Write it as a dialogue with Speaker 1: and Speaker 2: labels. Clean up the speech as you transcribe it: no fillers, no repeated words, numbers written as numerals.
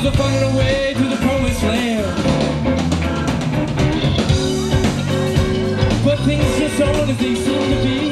Speaker 1: Cause we're finding a way to the promised land. But things just aren't as they seem to be.